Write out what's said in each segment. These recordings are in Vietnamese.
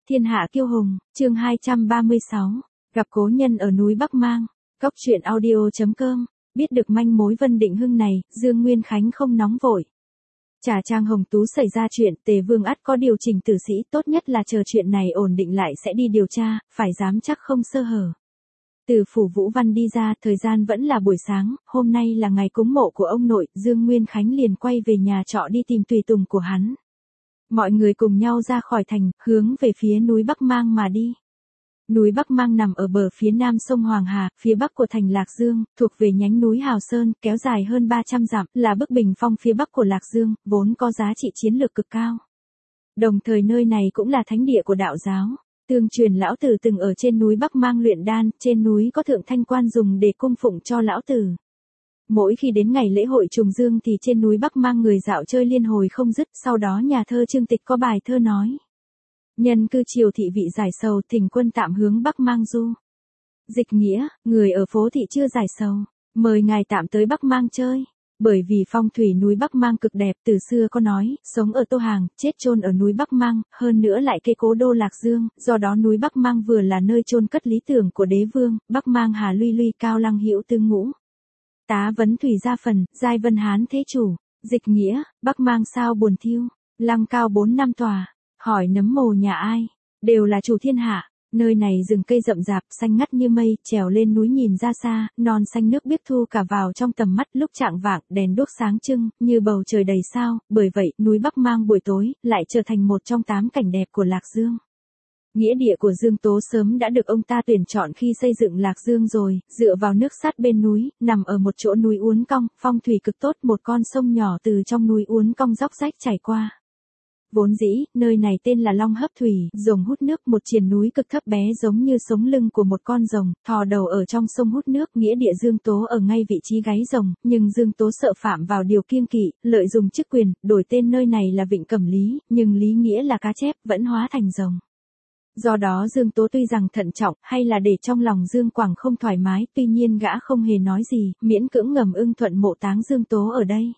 Thiên hạ kiêu hùng, chương 236, gặp cố nhân ở núi Bắc Mang, Cóc truyện audio.com, biết được manh mối Vân Định Hưng này, Dương Nguyên Khánh không nóng vội. Trà Trang Hồng Tú xảy ra chuyện, Tề Vương ắt có điều chỉnh tử sĩ, tốt nhất là chờ chuyện này ổn định lại sẽ đi điều tra, phải dám chắc không sơ hở. Từ phủ Vũ Văn đi ra, thời gian vẫn là buổi sáng, hôm nay là ngày cúng mộ của ông nội, Dương Nguyên Khánh liền quay về nhà trọ đi tìm tùy tùng của hắn. Mọi người cùng nhau ra khỏi thành, hướng về phía núi Bắc Mang mà đi. Núi Bắc Mang nằm ở bờ phía nam sông Hoàng Hà, phía bắc của thành Lạc Dương, thuộc về nhánh núi Hào Sơn, kéo dài hơn 300 dặm, là bức bình phong phía bắc của Lạc Dương, vốn có giá trị chiến lược cực cao. Đồng thời nơi này cũng là thánh địa của đạo giáo. Tương truyền lão tử từng ở trên núi Bắc Mang luyện đan, trên núi có thượng thanh quan dùng để cung phụng cho lão tử. Mỗi khi đến ngày lễ hội trùng dương thì trên núi Bắc Mang người dạo chơi liên hồi không dứt, sau đó nhà thơ Trương Tịch có bài thơ nói. Nhân cư triều thị vị giải sầu, thỉnh quân tạm hướng Bắc Mang du. Dịch nghĩa, người ở phố thị chưa giải sầu, mời ngài tạm tới Bắc Mang chơi. Bởi vì phong thủy núi Bắc Mang cực đẹp, từ xưa có nói, sống ở Tô Hàng, chết chôn ở núi Bắc Mang, hơn nữa lại cây cố đô Lạc Dương, do đó núi Bắc Mang vừa là nơi chôn cất lý tưởng của đế vương, Bắc Mang Hà Luy Luy Cao Lăng Hữu Tư Ngũ. Tá vấn thủy gia phần, giai vân hán thế chủ, dịch nghĩa, Bắc Mang sao buồn thiêu, lăng cao 4 năm tòa, hỏi nấm mồ nhà ai, đều là chủ thiên hạ. Nơi này rừng cây rậm rạp, xanh ngắt như mây, trèo lên núi nhìn ra xa, non xanh nước biếc thu cả vào trong tầm mắt, lúc chạng vạng, đèn đuốc sáng trưng, như bầu trời đầy sao, bởi vậy, núi Bắc Mang buổi tối, lại trở thành một trong 8 cảnh đẹp của Lạc Dương. Nghĩa địa của Dương Tố sớm đã được ông ta tuyển chọn khi xây dựng Lạc Dương rồi, dựa vào nước sát bên núi, nằm ở một chỗ núi uốn cong, phong thủy cực tốt, một con sông nhỏ từ trong núi uốn cong róc rách chảy qua. Vốn dĩ, nơi này tên là Long Hấp Thủy, rồng hút nước, một triền núi cực thấp bé giống như sống lưng của một con rồng, thò đầu ở trong sông hút nước, nghĩa địa Dương Tố ở ngay vị trí gáy rồng, nhưng Dương Tố sợ phạm vào điều kiêng kỵ, lợi dụng chức quyền, đổi tên nơi này là Vịnh Cẩm Lý, nhưng lý nghĩa là cá chép, vẫn hóa thành rồng. Do đó Dương Tố tuy rằng thận trọng, hay là để trong lòng Dương Quảng không thoải mái, tuy nhiên gã không hề nói gì, miễn cưỡng ngầm ưng thuận mộ táng Dương Tố ở đây.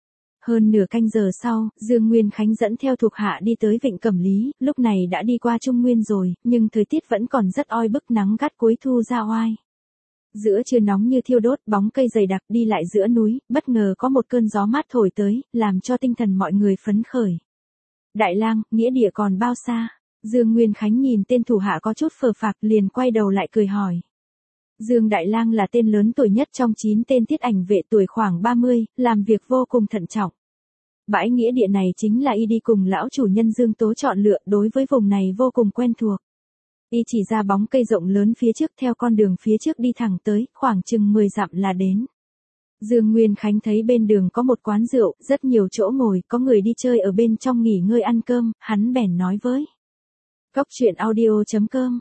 Hơn nửa canh giờ sau, Dương Nguyên Khánh dẫn theo thuộc hạ đi tới Vịnh Cẩm Lý, lúc này đã đi qua Trung Nguyên rồi, nhưng thời tiết vẫn còn rất oi bức, nắng gắt cuối thu ra oai. Giữa trưa nóng như thiêu đốt, bóng cây dày đặc, đi lại giữa núi, bất ngờ có một cơn gió mát thổi tới, làm cho tinh thần mọi người phấn khởi. Đại lang, nghĩa địa còn bao xa? Dương Nguyên Khánh nhìn tên thủ hạ có chút phờ phạc, liền quay đầu lại cười hỏi. Dương Đại Lang là tên lớn tuổi nhất trong 9 tên tiết ảnh vệ, tuổi khoảng 30, làm việc vô cùng thận trọng. Bãi nghĩa địa này chính là y đi cùng lão chủ nhân Dương Tố chọn lựa, đối với vùng này vô cùng quen thuộc. Y chỉ ra bóng cây rộng lớn phía trước, theo con đường phía trước đi thẳng tới, khoảng chừng 10 dặm là đến. Dương Nguyên Khánh thấy bên đường có một quán rượu, rất nhiều chỗ ngồi, có người đi chơi ở bên trong nghỉ ngơi ăn cơm, hắn bèn nói với Cóc truyện audio.com.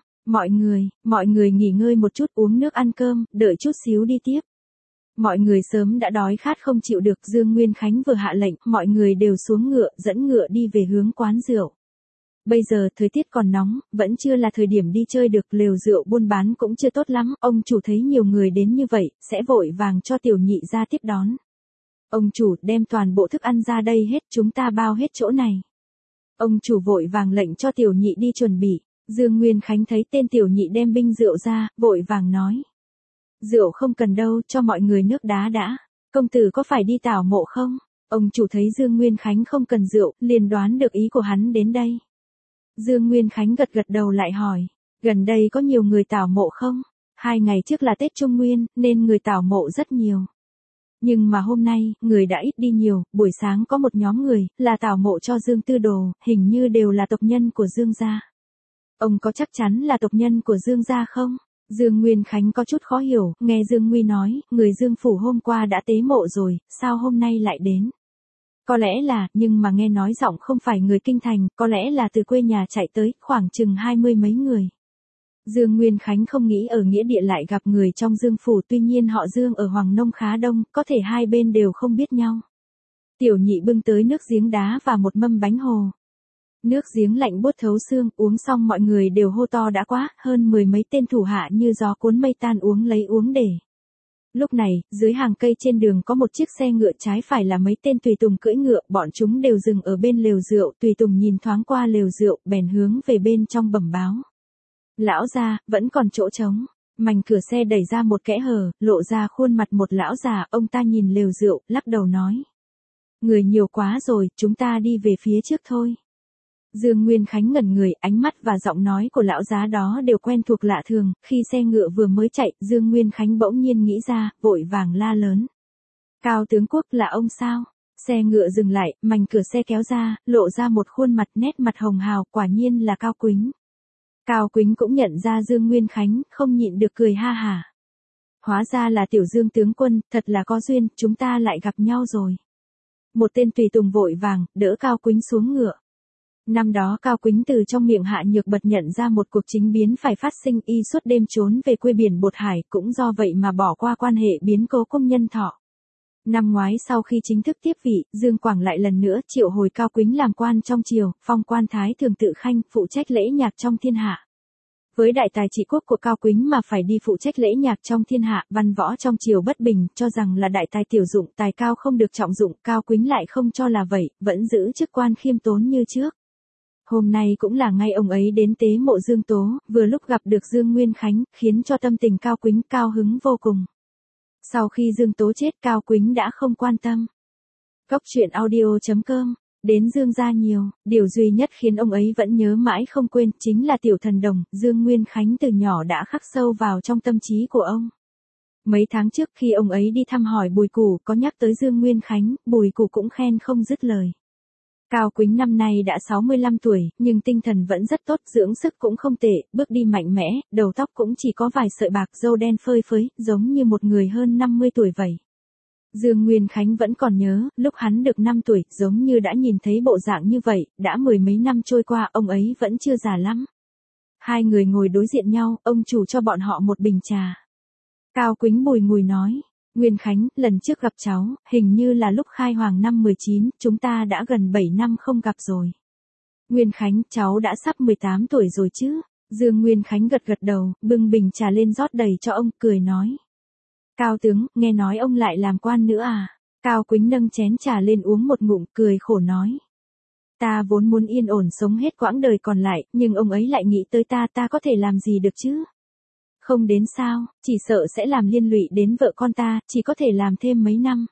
Mọi người nghỉ ngơi một chút, uống nước ăn cơm, đợi chút xíu đi tiếp. Mọi người sớm đã đói khát không chịu được, Dương Nguyên Khánh vừa hạ lệnh, mọi người đều xuống ngựa, dẫn ngựa đi về hướng quán rượu. Bây giờ thời tiết còn nóng, vẫn chưa là thời điểm đi chơi được, lều rượu buôn bán cũng chưa tốt lắm, ông chủ thấy nhiều người đến như vậy, sẽ vội vàng cho tiểu nhị ra tiếp đón. Ông chủ, đem toàn bộ thức ăn ra đây hết, chúng ta bao hết chỗ này. Ông chủ vội vàng lệnh cho tiểu nhị đi chuẩn bị. Dương Nguyên Khánh thấy tên tiểu nhị đem binh rượu ra, vội vàng nói. Rượu không cần đâu, cho mọi người nước đá đã. Công tử có phải đi tảo mộ không? Ông chủ thấy Dương Nguyên Khánh không cần rượu, liền đoán được ý của hắn đến đây. Dương Nguyên Khánh gật gật đầu lại hỏi. Gần đây có nhiều người tảo mộ không? 2 ngày trước là Tết Trung Nguyên, nên người tảo mộ rất nhiều. Nhưng mà hôm nay, người đã ít đi nhiều, buổi sáng có một nhóm người, là tảo mộ cho Dương Tư Đồ, hình như đều là tộc nhân của Dương gia. Ông có chắc chắn là tộc nhân của Dương gia không? Dương Nguyên Khánh có chút khó hiểu, nghe Dương Nguy nói, người Dương phủ hôm qua đã tế mộ rồi, sao hôm nay lại đến? Có lẽ là, nhưng mà nghe nói giọng không phải người kinh thành, có lẽ là từ quê nhà chạy tới, khoảng chừng 20 mấy người. Dương Nguyên Khánh không nghĩ ở nghĩa địa lại gặp người trong Dương phủ, tuy nhiên họ Dương ở Hoàng Nông khá đông, có thể hai bên đều không biết nhau. Tiểu nhị bưng tới nước giếng đá và một mâm bánh hồ. Nước giếng lạnh buốt thấu xương, uống xong mọi người đều hô to đã quá, hơn 10 mấy tên thủ hạ như gió cuốn mây tan uống lấy uống để. Lúc này, dưới hàng cây trên đường có một chiếc xe ngựa, trái phải là mấy tên tùy tùng cưỡi ngựa, bọn chúng đều dừng ở bên lều rượu, tùy tùng nhìn thoáng qua lều rượu, bèn hướng về bên trong bẩm báo. Lão gia, vẫn còn chỗ trống. Mảnh cửa xe đẩy ra một kẽ hở, lộ ra khuôn mặt một lão già, ông ta nhìn lều rượu, lắc đầu nói. Người nhiều quá rồi, chúng ta đi về phía trước thôi. Dương Nguyên Khánh ngẩn người, ánh mắt và giọng nói của lão giá đó đều quen thuộc lạ thường, khi xe ngựa vừa mới chạy, Dương Nguyên Khánh bỗng nhiên nghĩ ra, vội vàng la lớn. Cao tướng quốc là ông sao? Xe ngựa dừng lại, mảnh cửa xe kéo ra, lộ ra một khuôn mặt nét mặt hồng hào, quả nhiên là Cao Quýnh. Cao Quýnh cũng nhận ra Dương Nguyên Khánh, không nhịn được cười ha hả. Hóa ra là Tiểu Dương tướng quân, thật là có duyên, chúng ta lại gặp nhau rồi. Một tên tùy tùng vội vàng, đỡ Cao Quýnh xuống ngựa. Năm đó Cao Quýnh từ trong miệng Hạ Nhược Bật nhận ra một cuộc chính biến phải phát sinh, y suốt đêm trốn về quê biển Bột Hải, cũng do vậy mà bỏ qua quan hệ biến cố công nhân Thọ. Năm ngoái sau khi chính thức tiếp vị, Dương Quảng lại lần nữa triệu hồi Cao Quýnh làm quan trong triều, phong quan thái thường tự khanh, phụ trách lễ nhạc trong thiên hạ. Với đại tài trị quốc của Cao Quýnh mà phải đi phụ trách lễ nhạc trong thiên hạ, văn võ trong triều bất bình, cho rằng là đại tài tiểu dụng, tài cao không được trọng dụng, Cao Quýnh lại không cho là vậy, vẫn giữ chức quan khiêm tốn như trước. Hôm nay cũng là ngày ông ấy đến tế mộ Dương Tố, vừa lúc gặp được Dương Nguyên Khánh, khiến cho tâm tình Cao Quýnh cao hứng vô cùng. Sau khi Dương Tố chết, Cao Quýnh đã không quan tâm. Cốc truyện audio.com. Đến Dương gia nhiều, điều duy nhất khiến ông ấy vẫn nhớ mãi không quên chính là tiểu thần đồng, Dương Nguyên Khánh từ nhỏ đã khắc sâu vào trong tâm trí của ông. Mấy tháng trước khi ông ấy đi thăm hỏi Bùi Củ có nhắc tới Dương Nguyên Khánh, Bùi Củ cũng khen không dứt lời. Cao Quýnh năm nay đã 65 tuổi, nhưng tinh thần vẫn rất tốt, dưỡng sức cũng không tệ, bước đi mạnh mẽ, đầu tóc cũng chỉ có vài sợi bạc, râu đen phơi phới, giống như một người hơn 50 tuổi vậy. Dương Nguyên Khánh vẫn còn nhớ, lúc hắn được 5 tuổi, giống như đã nhìn thấy bộ dạng như vậy, đã mười mấy năm trôi qua, ông ấy vẫn chưa già lắm. Hai người ngồi đối diện nhau, ông chủ cho bọn họ một bình trà. Cao Quýnh bùi ngùi nói, Nguyên Khánh, lần trước gặp cháu, hình như là lúc khai hoàng năm 19, chúng ta đã gần 7 năm không gặp rồi. Nguyên Khánh, cháu đã sắp 18 tuổi rồi chứ? Dương Nguyên Khánh gật gật đầu, bưng bình trà lên rót đầy cho ông, cười nói. Cao tướng, nghe nói ông lại làm quan nữa à? Cao Quýnh nâng chén trà lên uống một ngụm, cười khổ nói. Ta vốn muốn yên ổn sống hết quãng đời còn lại, nhưng ông ấy lại nghĩ tới ta có thể làm gì được chứ? Không đến sao, chỉ sợ sẽ làm liên lụy đến vợ con ta, chỉ có thể làm thêm mấy năm.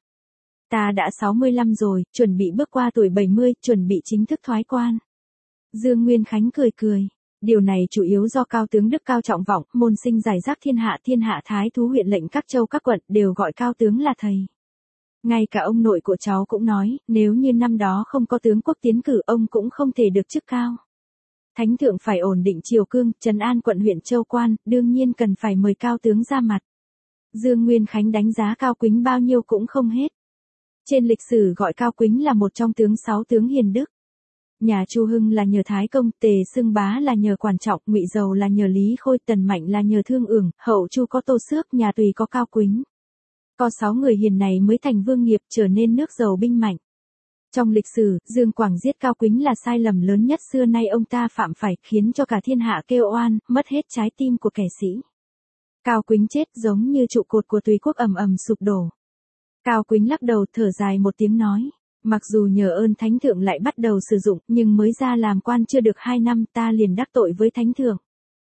Ta đã 65 rồi, chuẩn bị bước qua tuổi 70, chuẩn bị chính thức thoái quan. Dương Nguyên Khánh cười cười. Điều này chủ yếu do Cao tướng đức cao trọng vọng, môn sinh giải rác thiên hạ thái thú huyện lệnh các châu các quận đều gọi Cao tướng là thầy. Ngay cả ông nội của cháu cũng nói, nếu như năm đó không có tướng quốc tiến cử ông cũng không thể được chức cao. Thánh thượng phải ổn định triều cương, trấn an quận huyện châu quan, đương nhiên cần phải mời Cao tướng ra mặt. Dương Nguyên Khánh đánh giá Cao Quýnh bao nhiêu cũng không hết. Trên lịch sử gọi Cao Quýnh là một trong tướng 6 tướng hiền đức. Nhà Chu Hưng là nhờ Thái Công, Tề Xưng Bá là nhờ Quản Trọng, Ngụy Dầu là nhờ Lý Khôi, Tần Mạnh là nhờ Thương Ưởng, Hậu Chu có Tô Xước, nhà Tùy có Cao Quýnh. Có 6 người hiền này mới thành vương nghiệp, trở nên nước giàu binh mạnh. Trong lịch sử, Dương Quảng giết Cao Quýnh là sai lầm lớn nhất xưa nay ông ta phạm phải, khiến cho cả thiên hạ kêu oan, mất hết trái tim của kẻ sĩ. Cao Quýnh chết giống như trụ cột của Tùy quốc ầm ầm sụp đổ. Cao Quýnh lắc đầu thở dài một tiếng nói. Mặc dù nhờ ơn Thánh Thượng lại bắt đầu sử dụng, nhưng mới ra làm quan chưa được 2 năm ta liền đắc tội với Thánh Thượng.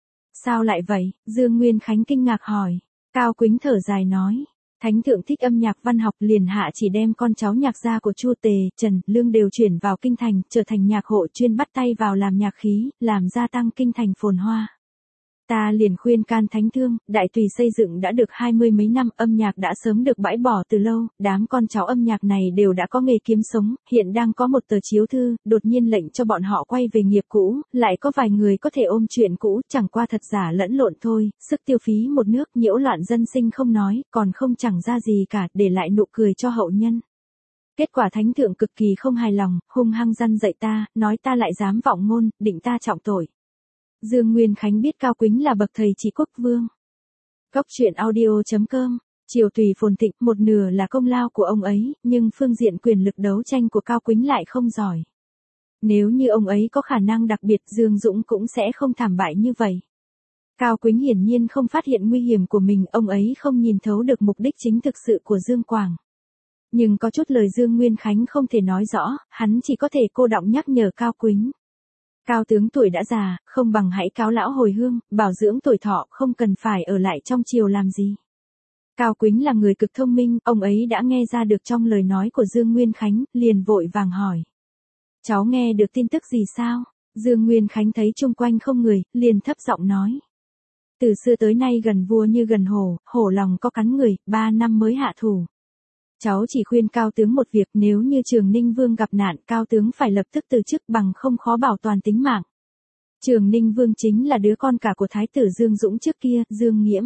Sao lại vậy? Dương Nguyên Khánh kinh ngạc hỏi. Cao Quýnh thở dài nói. Thánh Thượng thích âm nhạc văn học liền hạ chỉ đem con cháu nhạc gia của Chu Tề, Trần, Lương đều chuyển vào kinh thành, trở thành nhạc hộ chuyên bắt tay vào làm nhạc khí, làm gia tăng kinh thành phồn hoa. Ta liền khuyên can Thánh Thương, Đại Tùy xây dựng đã được 20 mấy năm, âm nhạc đã sớm được bãi bỏ từ lâu, đám con cháu âm nhạc này đều đã có nghề kiếm sống, hiện đang có một tờ chiếu thư, đột nhiên lệnh cho bọn họ quay về nghiệp cũ, lại có vài người có thể ôm chuyện cũ, chẳng qua thật giả lẫn lộn thôi, sức tiêu phí một nước, nhiễu loạn dân sinh không nói, còn không chẳng ra gì cả, để lại nụ cười cho hậu nhân. Kết quả Thánh Thượng cực kỳ không hài lòng, hung hăng răn dạy ta, nói ta lại dám vọng ngôn, định ta trọng tội. Dương Nguyên Khánh biết Cao Quýnh là bậc thầy trị quốc vương. Cốc truyện audio.com. Triều Tùy phồn thịnh, một nửa là công lao của ông ấy, nhưng phương diện quyền lực đấu tranh của Cao Quýnh lại không giỏi. Nếu như ông ấy có khả năng đặc biệt, Dương Dũng cũng sẽ không thảm bại như vậy. Cao Quýnh hiển nhiên không phát hiện nguy hiểm của mình, ông ấy không nhìn thấu được mục đích chính thực sự của Dương Quảng. Nhưng có chút lời Dương Nguyên Khánh không thể nói rõ, hắn chỉ có thể cô đọng nhắc nhở Cao Quýnh. Cao tướng tuổi đã già, không bằng hãy cáo lão hồi hương, bảo dưỡng tuổi thọ, không cần phải ở lại trong triều làm gì. Cao Quýnh là người cực thông minh, ông ấy đã nghe ra được trong lời nói của Dương Nguyên Khánh, liền vội vàng hỏi. Cháu nghe được tin tức gì sao? Dương Nguyên Khánh thấy chung quanh không người, liền thấp giọng nói. Từ xưa tới nay gần vua như gần hổ, hổ lòng có cắn người, 3 năm mới hạ thủ. Cháu chỉ khuyên Cao tướng một việc, nếu như Trường Ninh Vương gặp nạn, Cao tướng phải lập tức từ chức, bằng không khó bảo toàn tính mạng. Trường Ninh Vương chính là đứa con cả của Thái tử Dương Dũng trước kia, Dương Nghiễm.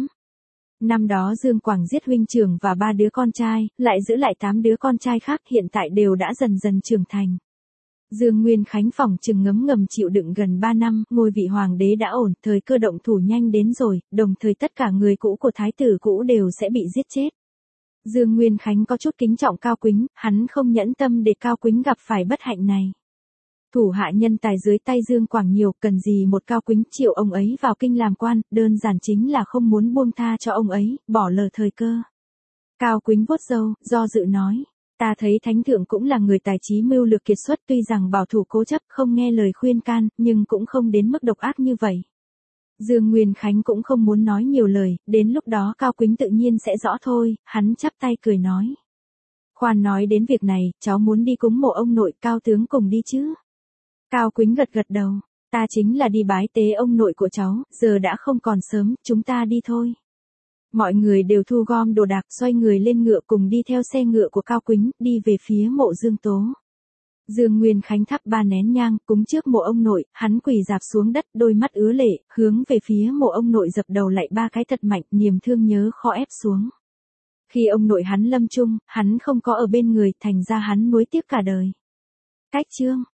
Năm đó Dương Quảng giết huynh trưởng và 3 đứa con trai, lại giữ lại 8 đứa con trai khác, hiện tại đều đã dần dần trưởng thành. Dương Nguyên Khánh phỏng chừng ngấm ngầm chịu đựng gần 3 năm, ngôi vị hoàng đế đã ổn, thời cơ động thủ nhanh đến rồi, đồng thời tất cả người cũ của Thái tử cũ đều sẽ bị giết chết. Dương Nguyên Khánh có chút kính trọng Cao Quýnh, hắn không nhẫn tâm để Cao Quýnh gặp phải bất hạnh này. Thủ hạ nhân tài dưới tay Dương Quảng nhiều, cần gì một Cao Quýnh, triệu ông ấy vào kinh làm quan, đơn giản chính là không muốn buông tha cho ông ấy, bỏ lờ thời cơ. Cao Quýnh vuốt râu, do dự nói, ta thấy Thánh thượng cũng là người tài trí mưu lược kiệt xuất, tuy rằng bảo thủ cố chấp không nghe lời khuyên can, nhưng cũng không đến mức độc ác như vậy. Dương Nguyên Khánh cũng không muốn nói nhiều lời, đến lúc đó Cao Quýnh tự nhiên sẽ rõ thôi, hắn chắp tay cười nói. Khoan nói đến việc này, cháu muốn đi cúng mộ ông nội, Cao tướng cùng đi chứ? Cao Quýnh gật gật đầu, ta chính là đi bái tế ông nội của cháu, giờ đã không còn sớm, chúng ta đi thôi. Mọi người đều thu gom đồ đạc, xoay người lên ngựa cùng đi theo xe ngựa của Cao Quýnh, đi về phía mộ Dương Tố. Dương Nguyên Khánh thắp 3 nén nhang, cúng trước mộ ông nội, hắn quỳ rạp xuống đất, đôi mắt ứa lệ, hướng về phía mộ ông nội dập đầu lại 3 cái thật mạnh, niềm thương nhớ khó ép xuống. Khi ông nội hắn lâm chung, hắn không có ở bên người, thành ra hắn nuối tiếc cả đời. Cách chương